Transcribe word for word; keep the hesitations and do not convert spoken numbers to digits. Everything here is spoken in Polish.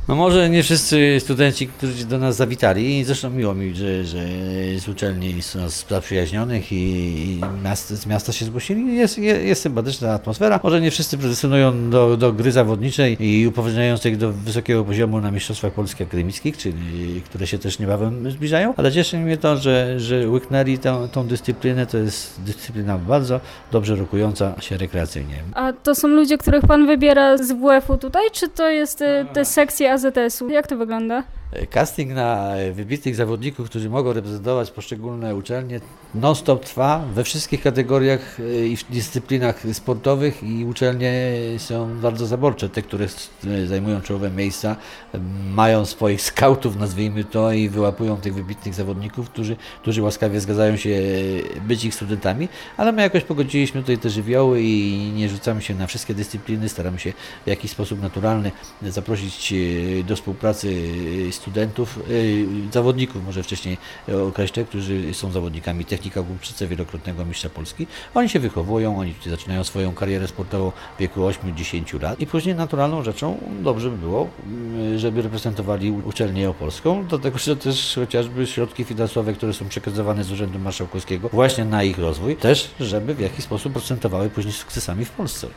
No może nie wszyscy studenci, którzy do nas zawitali, zresztą miło mi, że, że z uczelni są nas zaprzyjaźnionych i, i miast, z miasta się zgłosili. Jest, jest, jest sympatyczna atmosfera. Może nie wszyscy pretendują do, do gry zawodniczej i upoważniających do wysokiego poziomu na Mistrzostwach Polskich Akademickich, czyli które się też niebawem zbliżają, ale cieszy mnie to, że, że łyknęli tą, tą dyscyplinę. To jest dyscyplina bardzo dobrze rokująca się rekreacyjnie. A to są ludzie, których pan wybiera z W F-u tutaj, czy to jest y, te sekcje A Z S-u? Jak to wygląda? Casting na wybitnych zawodników, którzy mogą reprezentować poszczególne uczelnie, non-stop trwa we wszystkich kategoriach i w dyscyplinach sportowych i uczelnie są bardzo zaborcze. Te, które zajmują czołowe miejsca, mają swoich skautów, nazwijmy to, i wyłapują tych wybitnych zawodników, którzy, którzy łaskawie zgadzają się być ich studentami, ale my jakoś pogodziliśmy tutaj te żywioły i nie rzucamy się na wszystkie dyscypliny, staramy się w jakiś sposób naturalny zaprosić do współpracy studentów, zawodników, może wcześniej określę, którzy są zawodnikami technika Głubczyce, wielokrotnego mistrza Polski. Oni się wychowują, oni zaczynają swoją karierę sportową w wieku ośmiu do dziesięciu lat i później naturalną rzeczą dobrze by było, żeby reprezentowali uczelnię opolską, dlatego że też chociażby środki finansowe, które są przekazywane z Urzędu Marszałkowskiego właśnie na ich rozwój, też żeby w jakiś sposób procentowały później sukcesami w Polsce.